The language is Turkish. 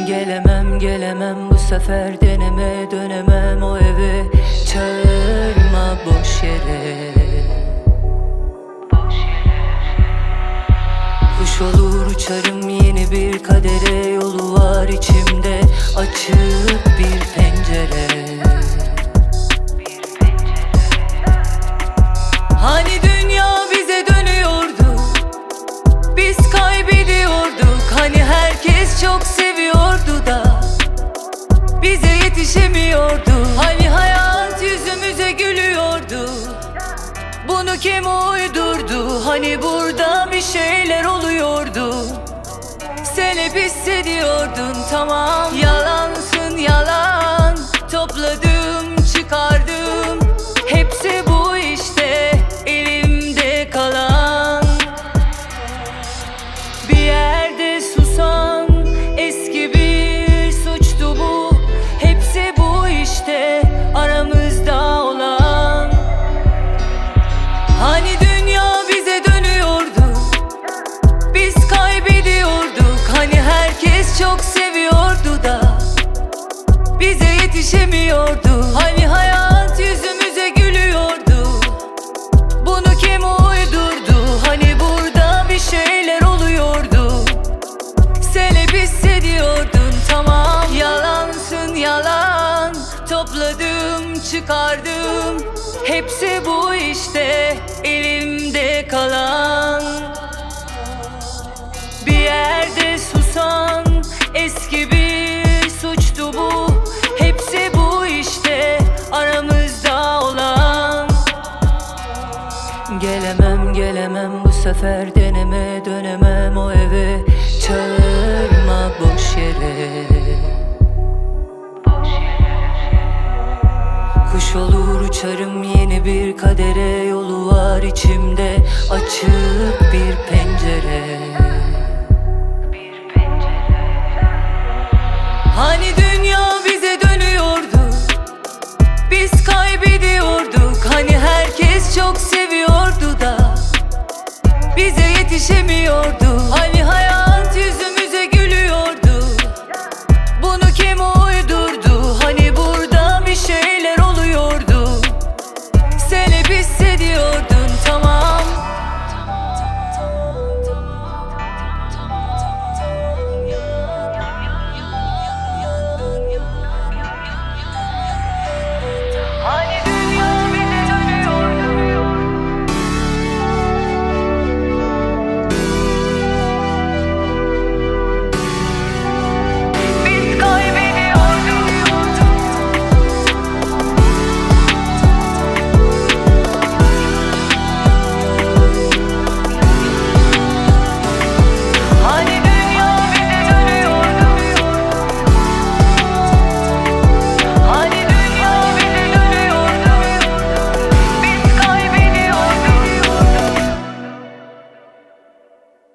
Gelemem gelemem bu sefer, deneme dönemem o eve. Çağırma boş yere. Kuş olur uçarım yeni bir kadere, yolu var içimde açık bir pencere. Hani dünya bize dönüyordu, biz kaybediyorduk. Hani herkes çok seviyordu da bize yetişemiyordu. Hani hayat yüzümüze gülüyordu, bunu kim uydurdu? Hani burada bir şeyler oluyordu, sen hep hissediyordun. Tamam, yalansın yalan, topladım çıkardım, hepsi bu işte elimde kalan. Bir yerde susan eski bir suçtu bu, hepsi bu işte aramızda olan. Hani dünya bize dönüyordu, biz kaybediyorduk. Hani herkes çok seviyordu da bize yetişemiyordu. Hani hayat yüzümüze gülüyordu, bunu kim uydurdu? Hani burada bir şeyler oluyordu, sen hep hissediyordun. Tamam, yalansın yalan, topladım çıkardım, hepsi bu işte elimde kalan. Bir yerde susan eski bir suçtu bu, hepsi bu işte aramızda olan. Gelemem gelemem bu sefer, deneme dönemem o eve. Çağırma boş yere. Kuş olur uçarım yeni bir kadere, yolu var içimde açık bir pencere. Hani dünya bize dönüyordu, biz kaybediyorduk. Hani herkes çok seviyordu da bize yetişemiyordu. Hani hayat